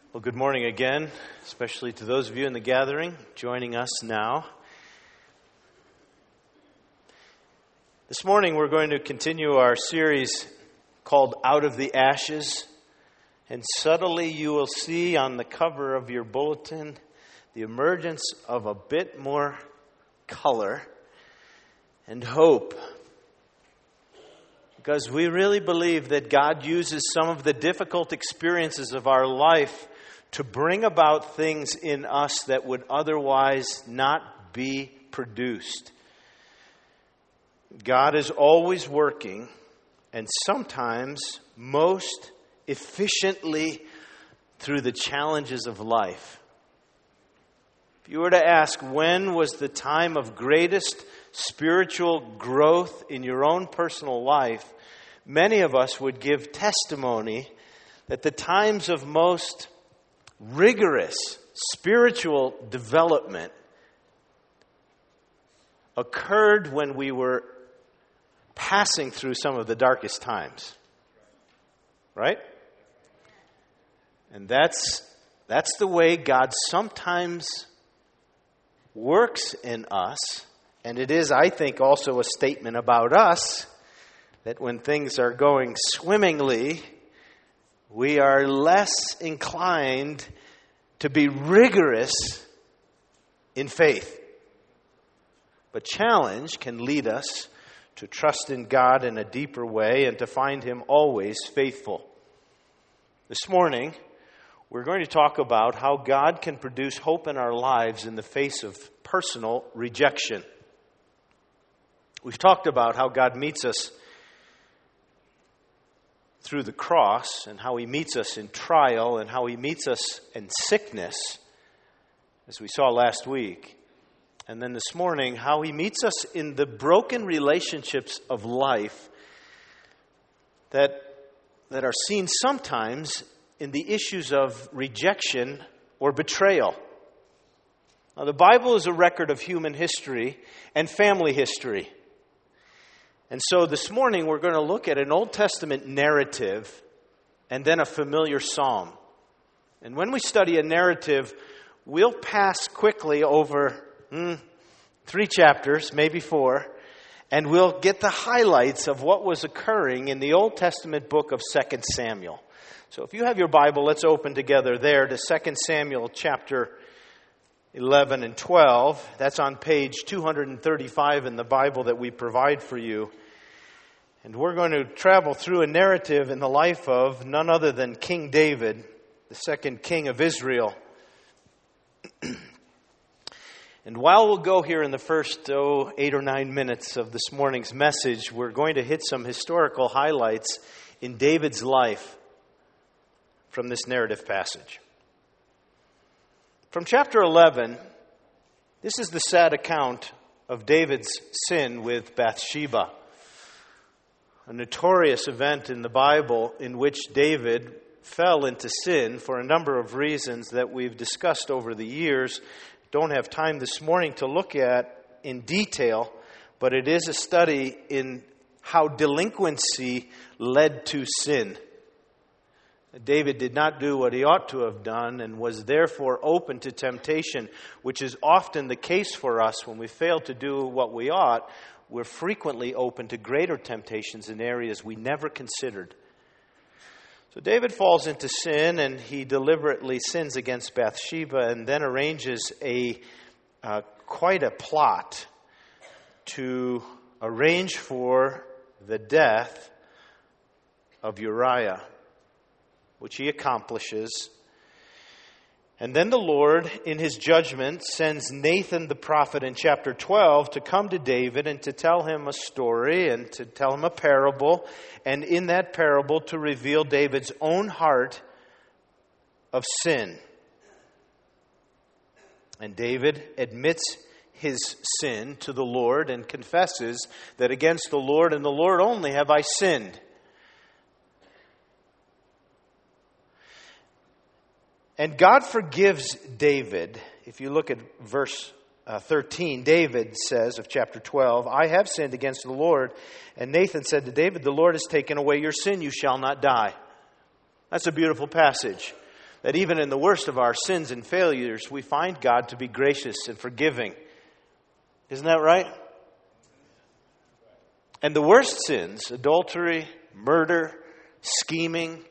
Well, good morning again, especially to those of you in the gathering joining us now. This morning we're going to continue our series called Out of the Ashes, and subtly you will see on the cover of your bulletin the emergence of a bit more color and hope. Because we really believe that God uses some of the difficult experiences of our life to bring about things in us that would otherwise not be produced. God is always working, and sometimes most efficiently through the challenges of life. If you were to ask, when was the time of greatest spiritual growth in your own personal life, many of us would give testimony that the times of most rigorous spiritual development occurred when we were passing through some of the darkest times. Right? And that's the way God sometimes works in us. And it is, I think, also a statement about us that when things are going swimmingly, we are less inclined to be rigorous in faith. But challenge can lead us to trust in God in a deeper way and to find Him always faithful. This morning, we're going to talk about how God can produce hope in our lives in the face of personal rejection. We've talked about how God meets us through the cross, and how He meets us in trial, and how He meets us in sickness, as we saw last week. And then this morning, how He meets us in the broken relationships of life that are seen sometimes in the issues of rejection or betrayal. Now, the Bible is a record of human history and family history. And so this morning we're going to look at an Old Testament narrative and then a familiar psalm. And when we study a narrative, we'll pass quickly over 3 chapters, maybe 4, and we'll get the highlights of what was occurring in the Old Testament book of 2 Samuel. So if you have your Bible, let's open together there to 2 Samuel chapter 11 and 12. That's on page 235 in the Bible that we provide for you. And we're going to travel through a narrative in the life of none other than King David, the second king of Israel. And while we'll go here in the first 8 or 9 minutes of this morning's message, we're going to hit some historical highlights in David's life from this narrative passage. From chapter 11, this is the sad account of David's sin with Bathsheba, a notorious event in the Bible in which David fell into sin for a number of reasons that we've discussed over the years. Don't have time this morning to look at in detail, but it is a study in how delinquency led to sin. David did not do what he ought to have done and was therefore open to temptation, which is often the case for us when we fail to do what we ought. We're frequently open to greater temptations in areas we never considered. So David falls into sin, and he deliberately sins against Bathsheba and then arranges quite a plot to arrange for the death of Uriah, which he accomplishes. And then the Lord, in His judgment, sends Nathan the prophet in chapter 12 to come to David and to tell him a story and to tell him a parable, and in that parable to reveal David's own heart of sin. And David admits his sin to the Lord and confesses that against the Lord and the Lord only have I sinned. And God forgives David. If you look at verse 13, David says of chapter 12, I have sinned against the Lord. And Nathan said to David, the Lord has taken away your sin, you shall not die. That's a beautiful passage. that even in the worst of our sins and failures, we find God to be gracious and forgiving. Isn't that right? And the worst sins, adultery, murder, scheming,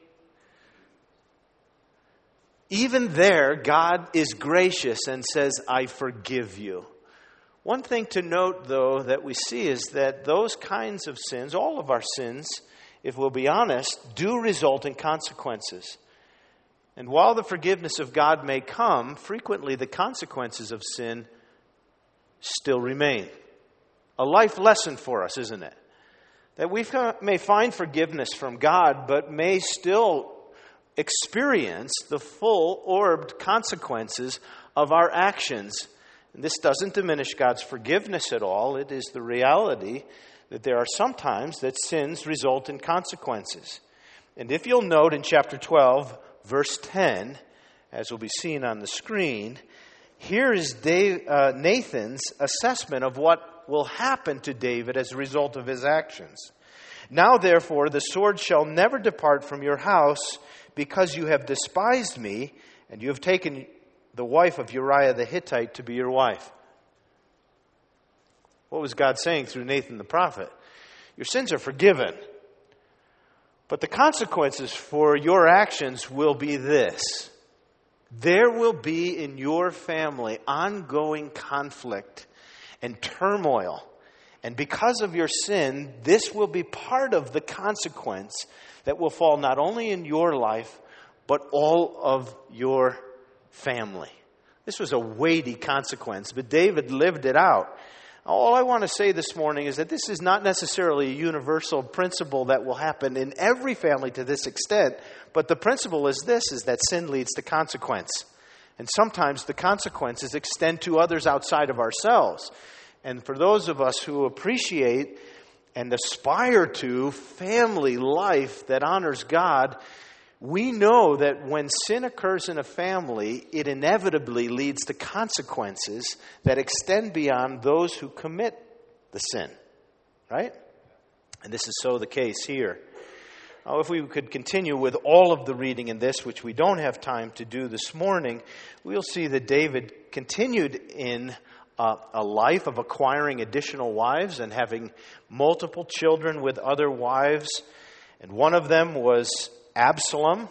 even there, God is gracious and says, I forgive you. One thing to note, though, that we see is that those kinds of sins, all of our sins, if we'll be honest, do result in consequences. And while the forgiveness of God may come, frequently the consequences of sin still remain. A life lesson for us, isn't it? That we may find forgiveness from God, but may still experience the full-orbed consequences of our actions. And this doesn't diminish God's forgiveness at all. It is the reality that there are some times that sins result in consequences. And if you'll note in chapter 12, verse 10, as will be seen on the screen, here is Nathan's assessment of what will happen to David as a result of his actions. Now, therefore, the sword shall never depart from your house, because you have despised me, and you have taken the wife of Uriah the Hittite to be your wife. What was God saying through Nathan the prophet? Your sins are forgiven, but the consequences for your actions will be this. There will be in your family ongoing conflict and turmoil. And because of your sin, this will be part of the consequence that will fall not only in your life, but all of your family. This was a weighty consequence, but David lived it out. All I want to say this morning is that this is not necessarily a universal principle that will happen in every family to this extent, but the principle is this, is that sin leads to consequence. And sometimes the consequences extend to others outside of ourselves. And for those of us who appreciate and aspire to family life that honors God, we know that when sin occurs in a family, it inevitably leads to consequences that extend beyond those who commit the sin. Right? And this is so the case here. Now, if we could continue with all of the reading in this, which we don't have time to do this morning, we'll see that David continued in a life of acquiring additional wives and having multiple children with other wives. And one of them was Absalom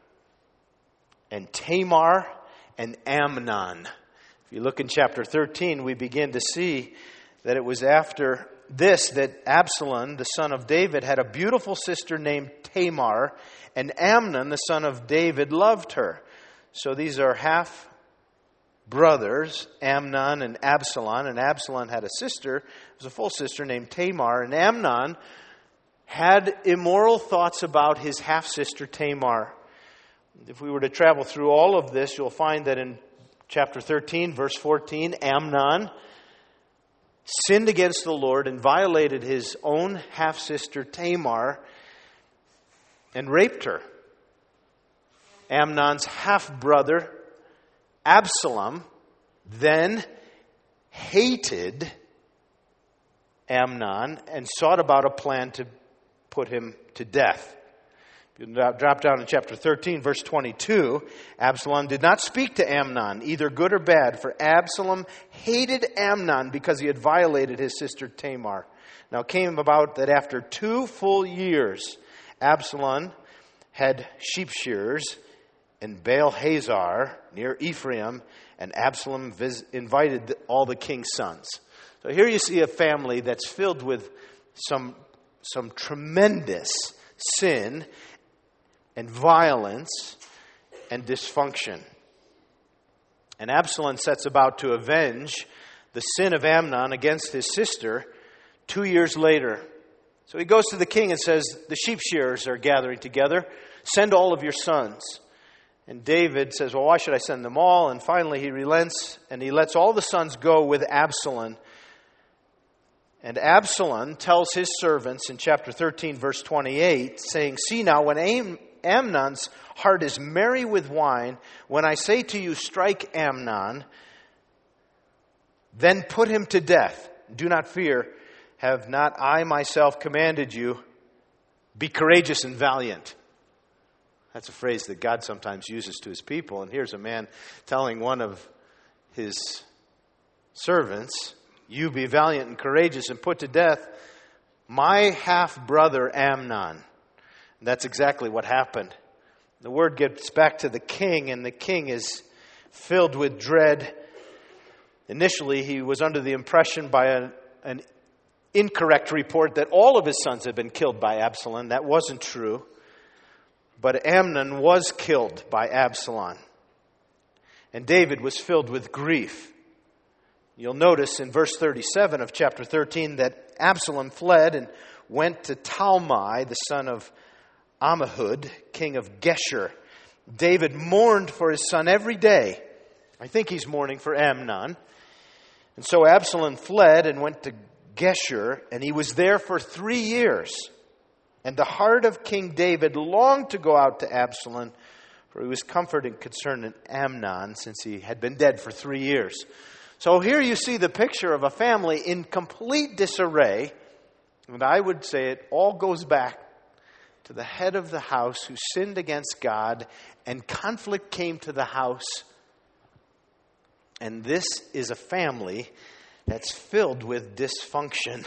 and Tamar and Amnon. If you look in chapter 13, we begin to see that it was after this that Absalom, the son of David, had a beautiful sister named Tamar, and Amnon, the son of David, loved her. So these are half brothers, Amnon and Absalom, and Absalom had a sister, it was a full sister named Tamar, and Amnon had immoral thoughts about his half-sister Tamar. If we were to travel through all of this, you'll find that in chapter 13, verse 14, Amnon sinned against the Lord and violated his own half-sister Tamar and raped her. Amnon's half-brother Absalom then hated Amnon and sought about a plan to put him to death. If you drop down to chapter 13, verse 22, Absalom did not speak to Amnon, either good or bad, for Absalom hated Amnon because he had violated his sister Tamar. Now it came about that after 2 full years, Absalom had sheep shearers in Baal Hazor near Ephraim, and Absalom invited all the king's sons. So here you see a family that's filled with some tremendous sin and violence and dysfunction. And Absalom sets about to avenge the sin of Amnon against his sister 2 years later. So he goes to the king and says, the sheep shearers are gathering together. Send all of your sons. And David says, well, why should I send them all? And finally he relents and he lets all the sons go with Absalom. And Absalom tells his servants in chapter 13, verse 28, saying, see now, when Amnon's heart is merry with wine, when I say to you, strike Amnon, then put him to death. Do not fear. Have not I myself commanded you? Be courageous and valiant. That's a phrase that God sometimes uses to his people. And here's a man telling one of his servants, you be valiant and courageous and put to death my half-brother Amnon. And that's exactly what happened. The word gets back to the king, and the king is filled with dread. Initially, he was under the impression by an incorrect report that all of his sons had been killed by Absalom. That wasn't true. But Amnon was killed by Absalom. And David was filled with grief. You'll notice in verse 37 of chapter 13 that Absalom fled and went to Talmai, the son of Ammihud, king of Geshur. David mourned for his son every day. I think he's mourning for Amnon. And so Absalom fled and went to Geshur, and he was there for 3 years. And the heart of King David longed to go out to Absalom, for he was comforted concerning Amnon, since he had been dead for 3 years. So here you see the picture of a family in complete disarray. And I would say it all goes back to the head of the house who sinned against God, and conflict came to the house. And this is a family that's filled with dysfunction.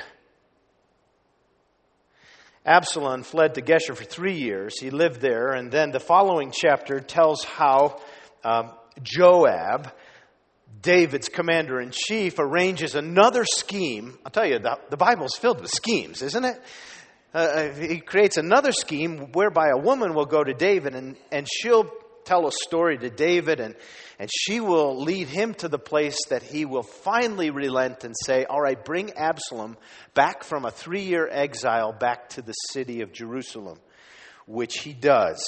Absalom fled to Geshur for 3 years. He lived there, and then the following chapter tells how Joab, David's commander-in-chief, arranges another scheme. I'll tell you, the Bible's filled with schemes, isn't it? He creates another scheme whereby a woman will go to David and she'll tell a story to David, and she will lead him to the place that he will finally relent and say, all right, bring Absalom back from a 3-year exile back to the city of Jerusalem, which he does.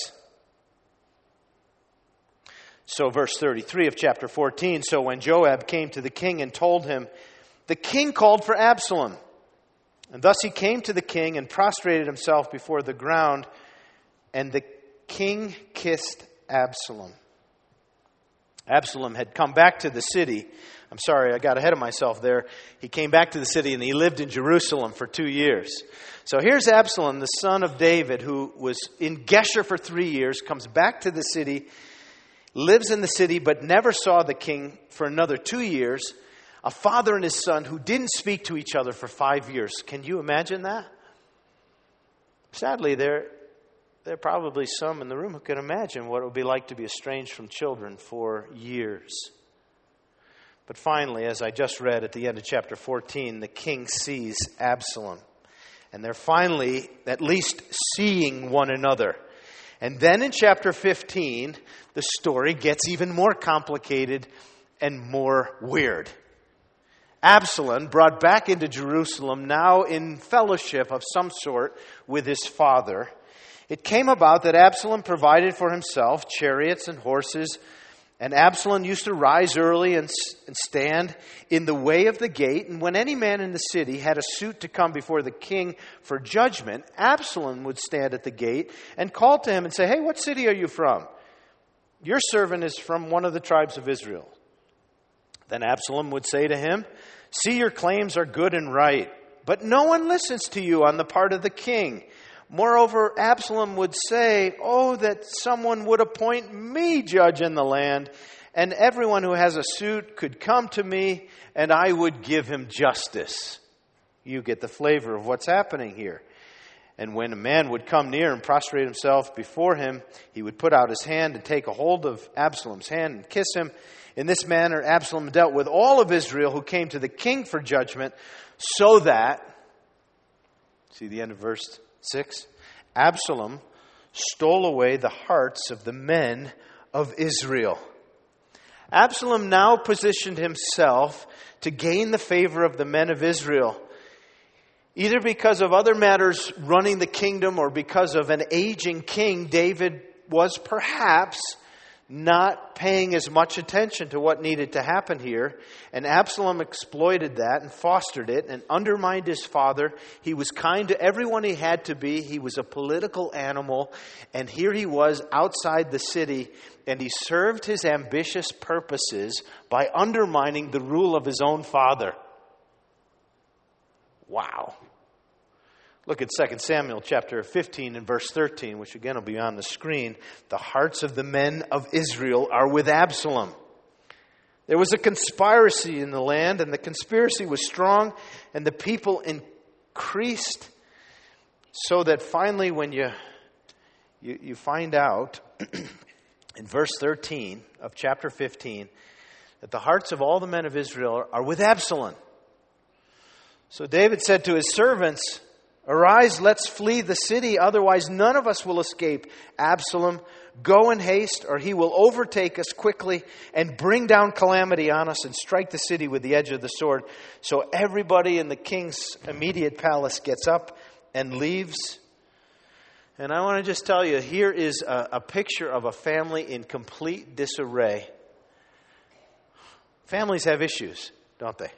So verse 33 of chapter 14, so when Joab came to the king and told him, the king called for Absalom. And thus he came to the king and prostrated himself before the ground, and the king kissed Absalom. Absalom had come back to the city. I'm sorry, I got ahead of myself there. He came back to the city and he lived in Jerusalem for 2 years. So here's Absalom, the son of David, who was in Geshur for 3 years, comes back to the city, lives in the city, but never saw the king for another 2 years. A father and his son who didn't speak to each other for 5 years. Can you imagine that? Sadly, there are probably some in the room who can imagine what it would be like to be estranged from children for years. But finally, as I just read at the end of chapter 14, the king sees Absalom. And they're finally at least seeing one another. And then in chapter 15, the story gets even more complicated and more weird. Absalom, brought back into Jerusalem, now in fellowship of some sort with his father. It came about that Absalom provided for himself chariots and horses, and Absalom used to rise early and stand in the way of the gate. And when any man in the city had a suit to come before the king for judgment, Absalom would stand at the gate and call to him and say, hey, what city are you from? Your servant is from one of the tribes of Israel. Then Absalom would say to him, see, your claims are good and right, but no one listens to you on the part of the king. Moreover, Absalom would say, oh, that someone would appoint me judge in the land, and everyone who has a suit could come to me, and I would give him justice. You get the flavor of what's happening here. And when a man would come near and prostrate himself before him, he would put out his hand and take a hold of Absalom's hand and kiss him. In this manner, Absalom dealt with all of Israel who came to the king for judgment, so that, see the end of verse 6, Absalom stole away the hearts of the men of Israel. Absalom now positioned himself to gain the favor of the men of Israel, either because of other matters running the kingdom or because of an aging king. David was perhaps not paying as much attention to what needed to happen here. And Absalom exploited that and fostered it and undermined his father. He was kind to everyone he had to be. He was a political animal. And here he was outside the city, and he served his ambitious purposes by undermining the rule of his own father. Wow. Look at 2 Samuel chapter 15 and verse 13, which again will be on the screen. The hearts of the men of Israel are with Absalom. There was a conspiracy in the land, and the conspiracy was strong, and the people increased, so that finally when you find out in verse 13 of chapter 15 that the hearts of all the men of Israel are with Absalom. So David said to his servants, "Arise, let's flee the city, otherwise none of us will escape Absalom. Go in haste, or he will overtake us quickly and bring down calamity on us and strike the city with the edge of the sword." So everybody in the king's immediate palace gets up and leaves. And I want to just tell you, here is a picture of a family in complete disarray. Families have issues, don't they?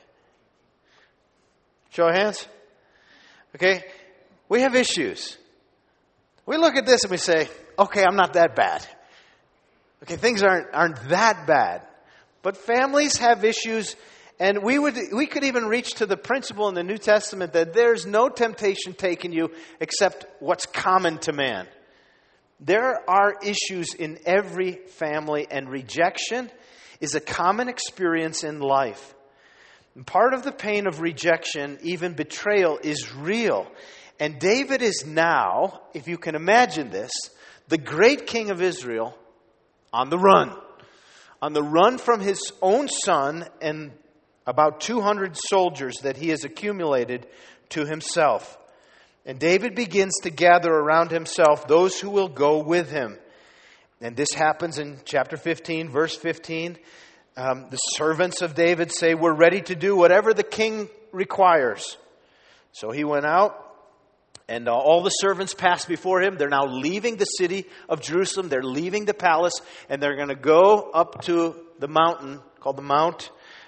Show of hands. Okay? We have issues. We look at this and we say, okay, I'm not that bad. Okay, things aren't that bad. But families have issues, and we could even reach to the principle in the New Testament that there's no temptation taken you except what's common to man. There are issues in every family, and rejection is a common experience in life. And part of the pain of rejection, even betrayal, is real. And David is now, if you can imagine this, the great king of Israel on the run. On the run from his own son and about 200 soldiers that he has accumulated to himself. And David begins to gather around himself those who will go with him. And this happens in chapter 15, verse 15. The servants of David say, "We're ready to do whatever the king requires." So he went out, and all the servants passed before him. They're now leaving the city of Jerusalem. They're leaving the palace, and they're going to go up to the mountain called the Mount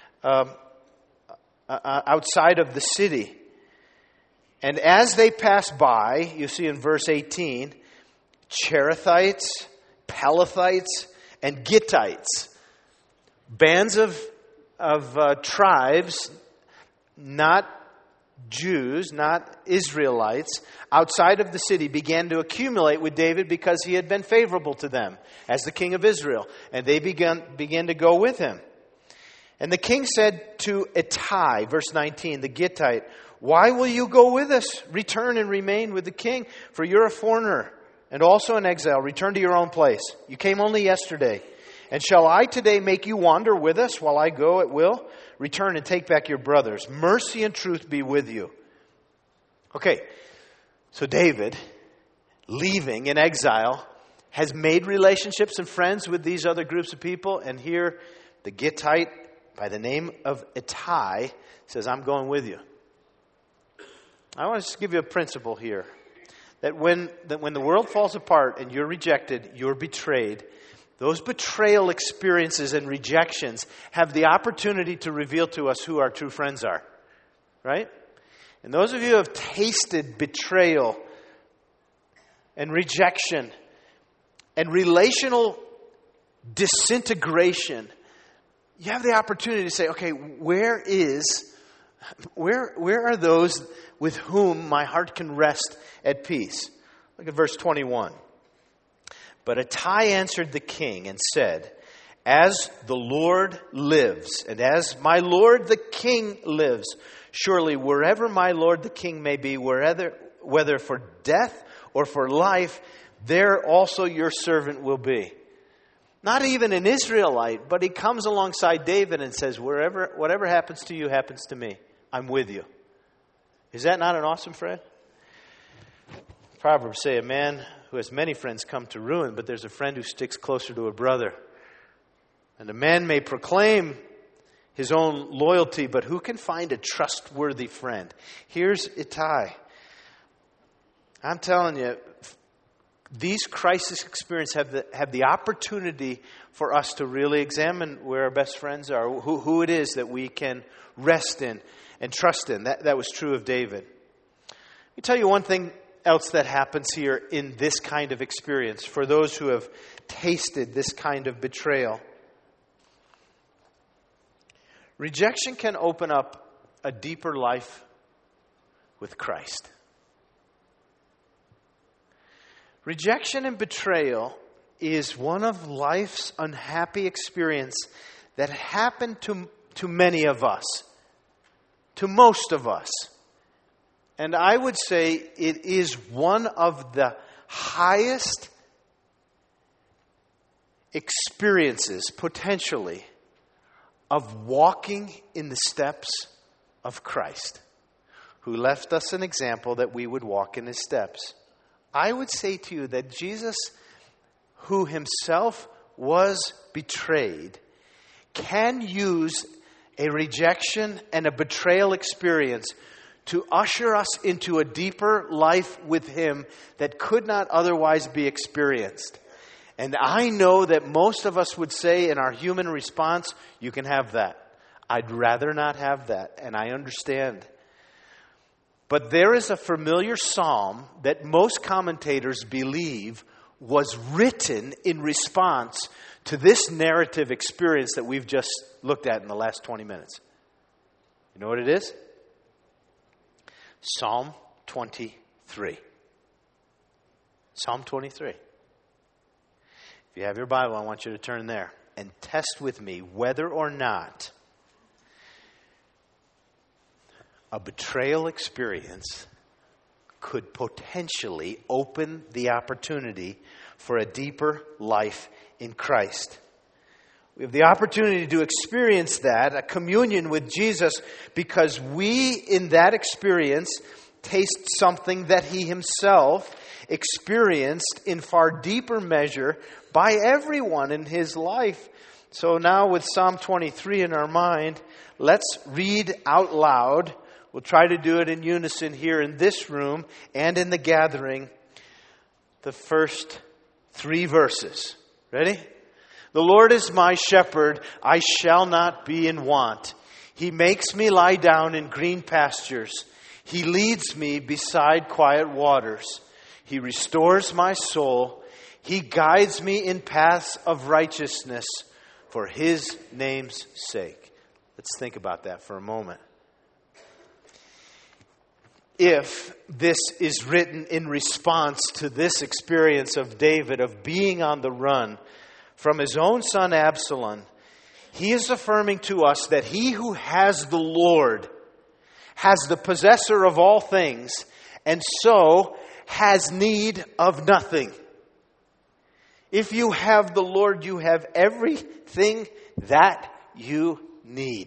outside of the city. And as they pass by, you see in verse 18, Cherethites, Pelethites, and Gittites, bands of tribes, not Jews, not Israelites, outside of the city began to accumulate with David because he had been favorable to them as the king of Israel. And they began to go with him. And the king said to Ittai, verse 19, the Gittite, "Why will you go with us? Return and remain with the king, for you're a foreigner and also an exile. Return to your own place. You came only yesterday. And shall I today make you wander with us while I go at will? Return and take back your brothers. Mercy and truth be with you." Okay, so David, leaving in exile, has made relationships and friends with these other groups of people. And here, the Gittite, by the name of Ittai, says, "I'm going with you." I want to just give you a principle here. That when the world falls apart and you're rejected, you're betrayed, those betrayal experiences and rejections have the opportunity to reveal to us who our true friends are. Right? And those of you who have tasted betrayal and rejection and relational disintegration, you have the opportunity to say, okay, where are those with whom my heart can rest at peace? Look at verse 21. But Ittai answered the king and said, "As the Lord lives, and as my lord the king lives, surely wherever my lord the king may be, whether for death or for life, there also your servant will be." Not even an Israelite, but he comes alongside David and says, whatever happens to you happens to me. I'm with you. Is that not an awesome friend? Proverbs say a man who has many friends come to ruin, but there's a friend who sticks closer to a brother. And a man may proclaim his own loyalty, but who can find a trustworthy friend? Here's Ittai. I'm telling you, these crisis experiences have the opportunity for us to really examine where our best friends are, who it is that we can rest in and trust in. That was true of David. Let me tell you one thing else that happens here in this kind of experience for those who have tasted this kind of betrayal. Rejection can open up a deeper life with Christ. Rejection and betrayal is one of life's unhappy experience that happened to many of us, to most of us. And I would say it is one of the highest experiences, potentially, of walking in the steps of Christ, who left us an example that we would walk in his steps. I would say to you that Jesus, who himself was betrayed, can use a rejection and a betrayal experience to usher us into a deeper life with him that could not otherwise be experienced. And I know that most of us would say in our human response, you can have that. I'd rather not have that, and I understand. But there is a familiar psalm that most commentators believe was written in response to this narrative experience that we've just looked at in the last 20 minutes. You know what it is? Psalm 23. Psalm 23. If you have your Bible, I want you to turn there and test with me whether or not a betrayal experience could potentially open the opportunity for a deeper life in Christ. We have the opportunity to experience that, a communion with Jesus, because we, in that experience, taste something that he himself experienced in far deeper measure by everyone in his life. So now with Psalm 23 in our mind, let's read out loud. We'll try to do it in unison here in this room and in the gathering. The first 3 verses. Ready? The Lord is my shepherd, I shall not be in want. He makes me lie down in green pastures. He leads me beside quiet waters. He restores my soul. He guides me in paths of righteousness for his name's sake. Let's think about that for a moment. If this is written in response to this experience of David of being on the run from his own son Absalom, he is affirming to us that he who has the Lord has the possessor of all things, and so has need of nothing. If you have the Lord, you have everything that you need.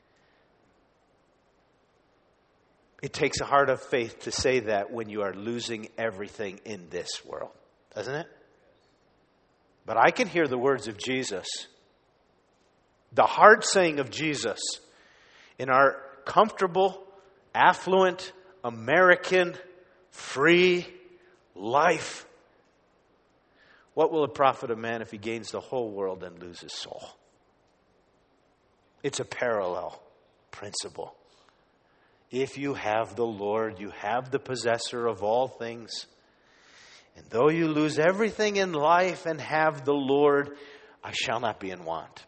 It takes a heart of faith to say that when you are losing everything in this world, doesn't it? But I can hear the words of Jesus, the heart saying of Jesus, in our comfortable, affluent, American, free life. What will it profit a man if he gains the whole world and loses his soul? It's a parallel principle. If you have the Lord, you have the possessor of all things. And though you lose everything in life and have the Lord, I shall not be in want.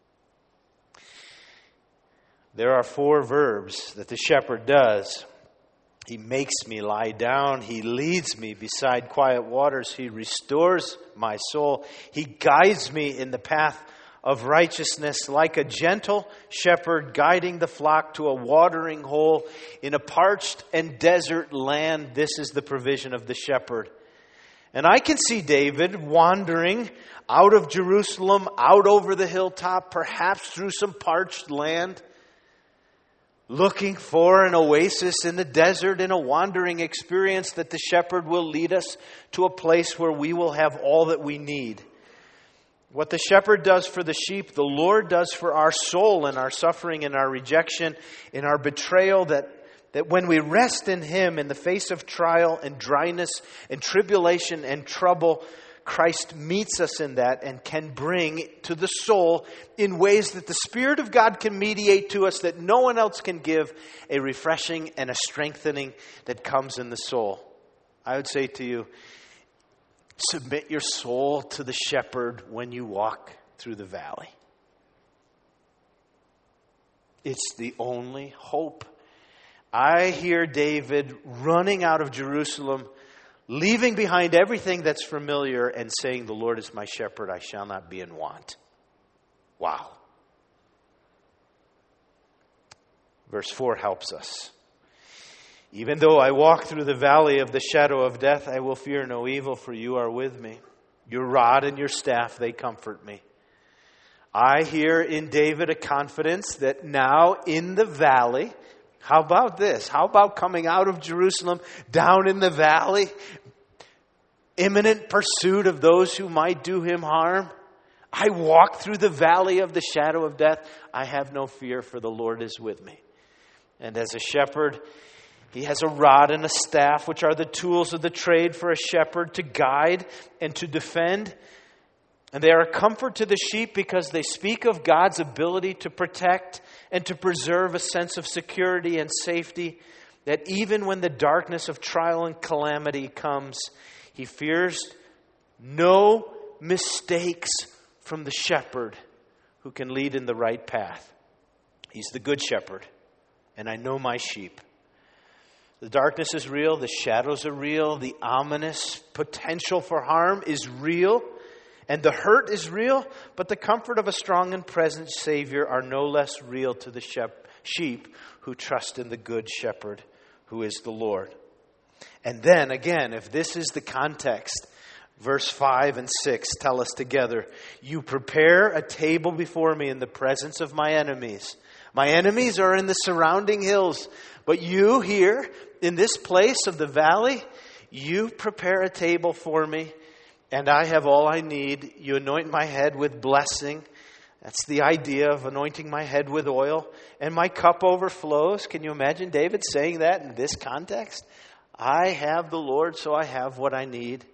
There are 4 verbs that the shepherd does. He makes me lie down. He leads me beside quiet waters. He restores my soul. He guides me in the path of righteousness, like a gentle shepherd guiding the flock to a watering hole in a parched and desert land. This is the provision of the shepherd. And I can see David wandering out of Jerusalem, out over the hilltop, perhaps through some parched land, looking for an oasis in the desert, in a wandering experience that the shepherd will lead us to a place where we will have all that we need. What the shepherd does for the sheep, the Lord does for our soul in our suffering, in our rejection, in our betrayal, that when we rest in him in the face of trial and dryness and tribulation and trouble, Christ meets us in that and can bring to the soul in ways that the Spirit of God can mediate to us that no one else can give, a refreshing and a strengthening that comes in the soul. I would say to you, submit your soul to the shepherd when you walk through the valley. It's the only hope. I hear David running out of Jerusalem, leaving behind everything that's familiar and saying, the Lord is my shepherd, I shall not be in want. Wow. Verse 4 helps us. Even though I walk through the valley of the shadow of death, I will fear no evil, for you are with me. Your rod and your staff, they comfort me. I hear in David a confidence that now in the valley, how about this? How about coming out of Jerusalem, down in the valley, imminent pursuit of those who might do him harm? I walk through the valley of the shadow of death. I have no fear, for the Lord is with me. And as a shepherd, he has a rod and a staff, which are the tools of the trade for a shepherd to guide and to defend. And they are a comfort to the sheep because they speak of God's ability to protect and to preserve a sense of security and safety, that even when the darkness of trial and calamity comes, he fears no mistakes from the shepherd who can lead in the right path. He's the good shepherd, and I know my sheep. The darkness is real, the shadows are real, the ominous potential for harm is real, and the hurt is real, but the comfort of a strong and present Savior are no less real to the sheep who trust in the good shepherd who is the Lord. And then again, if this is the context, verse 5 and 6 tell us together, you prepare a table before me in the presence of my enemies. My enemies are in the surrounding hills, but you here in this place of the valley, you prepare a table for me, and I have all I need. You anoint my head with blessing. That's the idea of anointing my head with oil, and my cup overflows. Can you imagine David saying that in this context? I have the Lord, so I have what I need.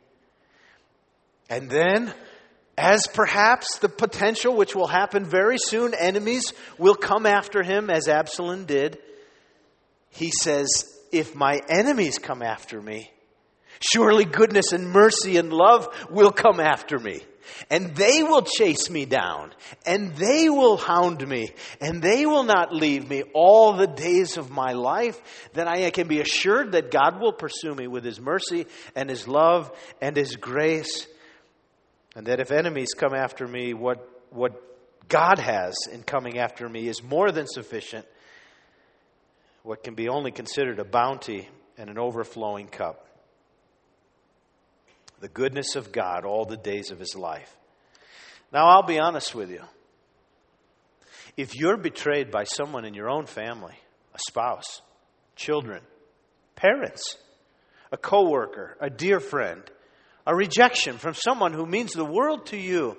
And then, as perhaps the potential, which will happen very soon, enemies will come after him as Absalom did. He says, if my enemies come after me, surely goodness and mercy and love will come after me. And they will chase me down. And they will hound me. And they will not leave me all the days of my life. Then I can be assured that God will pursue me with His mercy and His love and His grace. And that if enemies come after me, what God has in coming after me is more than sufficient. What can be only considered a bounty and an overflowing cup. The goodness of God all the days of his life. Now, I'll be honest with you. If you're betrayed by someone in your own family, a spouse, children, parents, a coworker, a dear friend, a rejection from someone who means the world to you,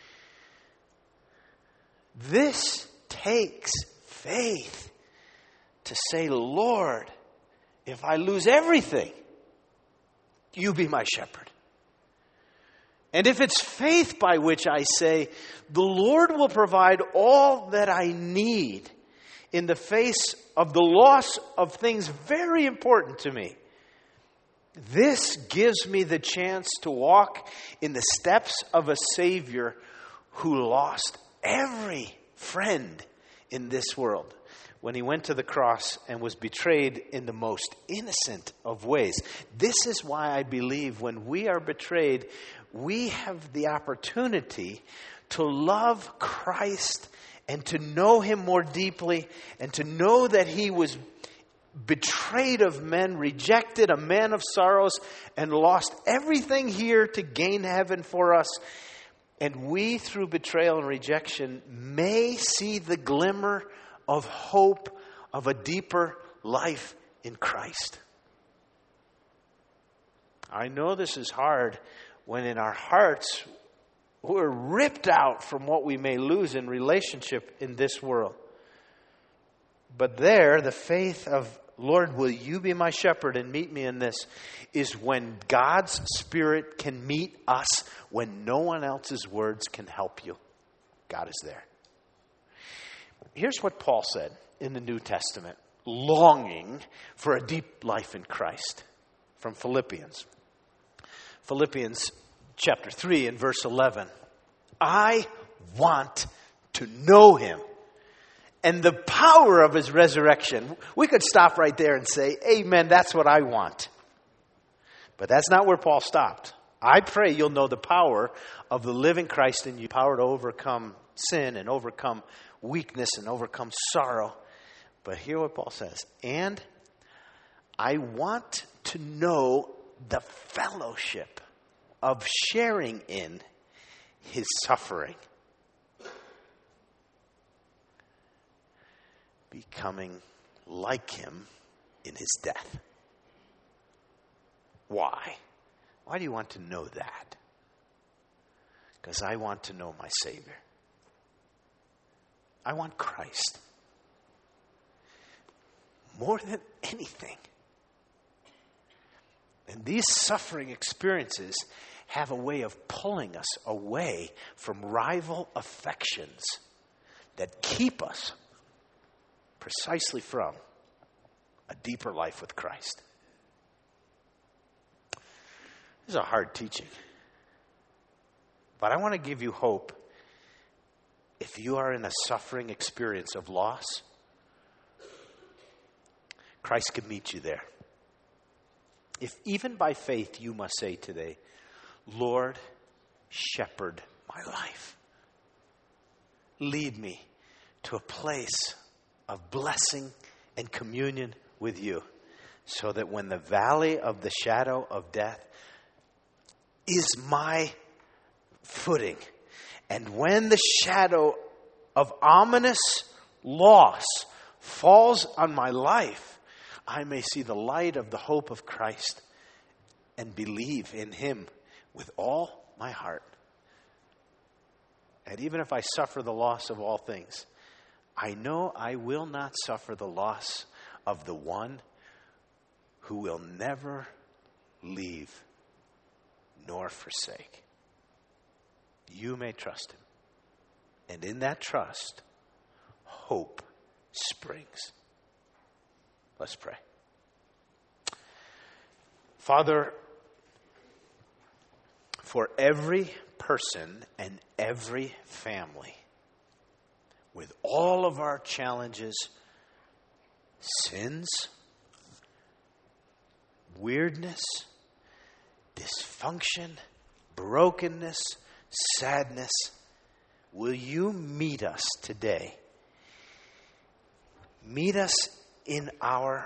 this takes faith to say, Lord, if I lose everything, you be my shepherd. And if it's faith by which I say, the Lord will provide all that I need in the face of the loss of things very important to me, this gives me the chance to walk in the steps of a Savior who lost every friend in this world when he went to the cross and was betrayed in the most innocent of ways. This is why I believe when we are betrayed, we have the opportunity to love Christ and to know Him more deeply and to know that He was betrayed of men, rejected, a man of sorrows, and lost everything here to gain heaven for us. And we, through betrayal and rejection, may see the glimmer of hope of a deeper life in Christ. I know this is hard when in our hearts we're ripped out from what we may lose in relationship in this world. But there, the faith of, Lord, will you be my shepherd and meet me in this, is when God's Spirit can meet us when no one else's words can help you. God is there. Here's what Paul said in the New Testament, longing for a deep life in Christ, from Philippians. Philippians chapter 3 and verse 11. I want to know Him and the power of His resurrection. We could stop right there and say, amen, that's what I want. But that's not where Paul stopped. I pray you'll know the power of the living Christ in you, power to overcome sin and overcome weakness and overcome sorrow. But hear what Paul says. And I want to know the fellowship of sharing in his suffering, becoming like him in his death. Why? Why do you want to know that? Because I want to know my Savior. I want Christ. More than anything. And these suffering experiences have a way of pulling us away from rival affections that keep us precisely from a deeper life with Christ. This is a hard teaching. But I want to give you hope. If you are in a suffering experience of loss, Christ can meet you there. If even by faith you must say today, Lord, shepherd my life. Lead me to a place of blessing and communion with you, so that when the valley of the shadow of death is my footing, and when the shadow of ominous loss falls on my life, I may see the light of the hope of Christ and believe in him with all my heart. And even if I suffer the loss of all things, I know I will not suffer the loss of the one who will never leave nor forsake. You may trust him. And in that trust, hope springs. Let's pray. Father, for every person and every family, with all of our challenges, sins, weirdness, dysfunction, brokenness, sadness, will you meet us today? Meet us in our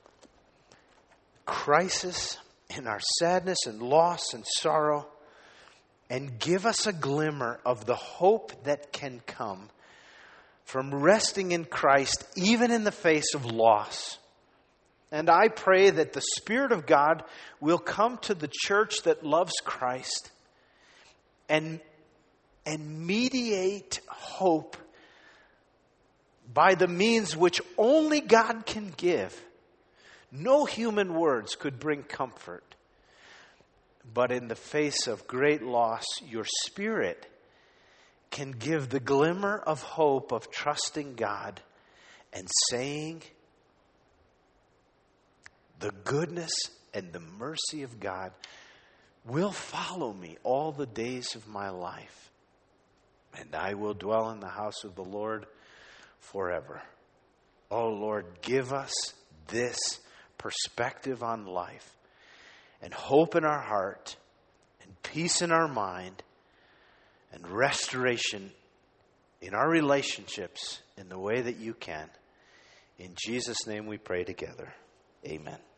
crisis, in our sadness and loss and sorrow, and give us a glimmer of the hope that can come from resting in Christ, even in the face of loss. And I pray that the Spirit of God will come to the church that loves Christ and mediate hope by the means which only God can give. No human words could bring comfort. But in the face of great loss, your Spirit can give the glimmer of hope of trusting God and saying, the goodness and the mercy of God will follow me all the days of my life, and I will dwell in the house of the Lord forever. Oh Lord, give us this perspective on life, and hope in our heart, and peace in our mind, and restoration in our relationships in the way that you can. In Jesus' name we pray together. Amen.